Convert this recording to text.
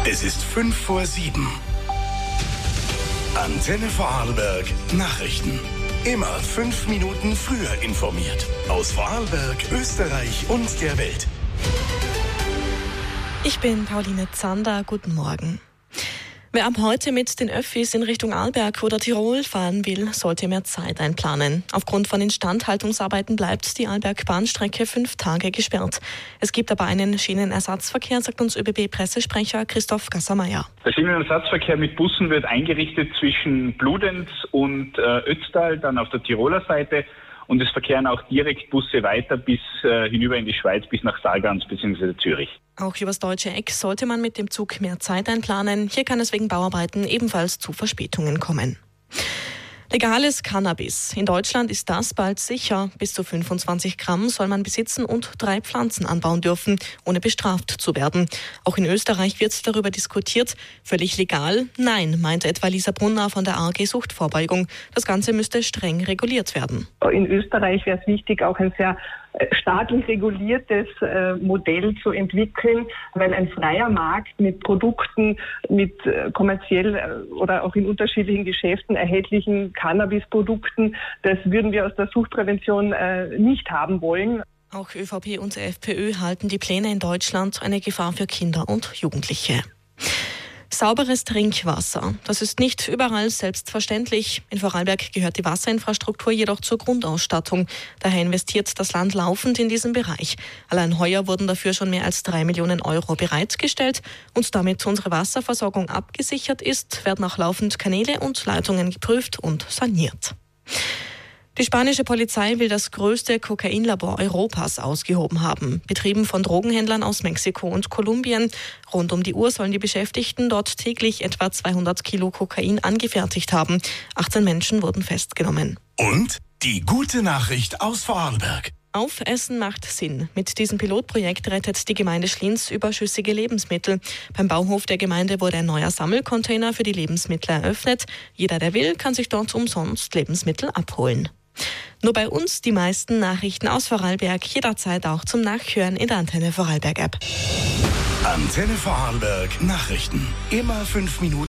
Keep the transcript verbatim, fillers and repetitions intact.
Es ist fünf vor sieben. Antenne Vorarlberg Nachrichten. Immer fünf Minuten früher informiert. Aus Vorarlberg, Österreich und der Welt. Ich bin Pauline Zander. Guten Morgen. Wer ab heute mit den Öffis in Richtung Arlberg oder Tirol fahren will, sollte mehr Zeit einplanen. Aufgrund von Instandhaltungsarbeiten bleibt die Arlberg-Bahnstrecke fünf Tage gesperrt. Es gibt aber einen Schienenersatzverkehr, sagt uns ÖBB-Pressesprecher Christoph Gasser-Meyer. Der Schienenersatzverkehr mit Bussen wird eingerichtet zwischen Bludenz und äh, Ötztal, dann auf der Tiroler Seite. Und es verkehren auch direkt Busse weiter bis äh, hinüber in die Schweiz, bis nach Sargans bzw. Zürich. Auch übers deutsche Eck sollte man mit dem Zug mehr Zeit einplanen. Hier kann es wegen Bauarbeiten ebenfalls zu Verspätungen kommen. Legales Cannabis. In Deutschland ist das bald sicher. Bis zu fünfundzwanzig Gramm soll man besitzen und drei Pflanzen anbauen dürfen, ohne bestraft zu werden. Auch in Österreich wird darüber diskutiert. Völlig legal? Nein, meinte etwa Lisa Brunner von der A G Suchtvorbeugung. Das Ganze müsste streng reguliert werden. In Österreich wäre es wichtig, auch ein sehr staatlich reguliertes äh, Modell zu entwickeln, weil ein freier Markt mit Produkten, mit äh, kommerziell äh, oder auch in unterschiedlichen Geschäften erhältlichen Cannabisprodukten, das würden wir aus der Suchtprävention äh, nicht haben wollen. Auch ÖVP und FPÖ halten die Pläne in Deutschland eine Gefahr für Kinder und Jugendliche. Sauberes Trinkwasser. Das ist nicht überall selbstverständlich. In Vorarlberg gehört die Wasserinfrastruktur jedoch zur Grundausstattung. Daher investiert das Land laufend in diesen Bereich. Allein heuer wurden dafür schon mehr als drei Millionen Euro bereitgestellt. Und damit unsere Wasserversorgung abgesichert ist, werden auch laufend Kanäle und Leitungen geprüft und saniert. Die spanische Polizei will das größte Kokainlabor Europas ausgehoben haben, betrieben von Drogenhändlern aus Mexiko und Kolumbien. Rund um die Uhr sollen die Beschäftigten dort täglich etwa zweihundert Kilo Kokain angefertigt haben. achtzehn Menschen wurden festgenommen. Und die gute Nachricht aus Vorarlberg. Aufessen macht Sinn. Mit diesem Pilotprojekt rettet die Gemeinde Schlienz überschüssige Lebensmittel. Beim Bauhof der Gemeinde wurde ein neuer Sammelcontainer für die Lebensmittel eröffnet. Jeder, der will, kann sich dort umsonst Lebensmittel abholen. Nur bei uns die meisten Nachrichten aus Vorarlberg, jederzeit auch zum Nachhören in der Antenne Vorarlberg App. Antenne Vorarlberg Nachrichten. Immer fünf Minuten.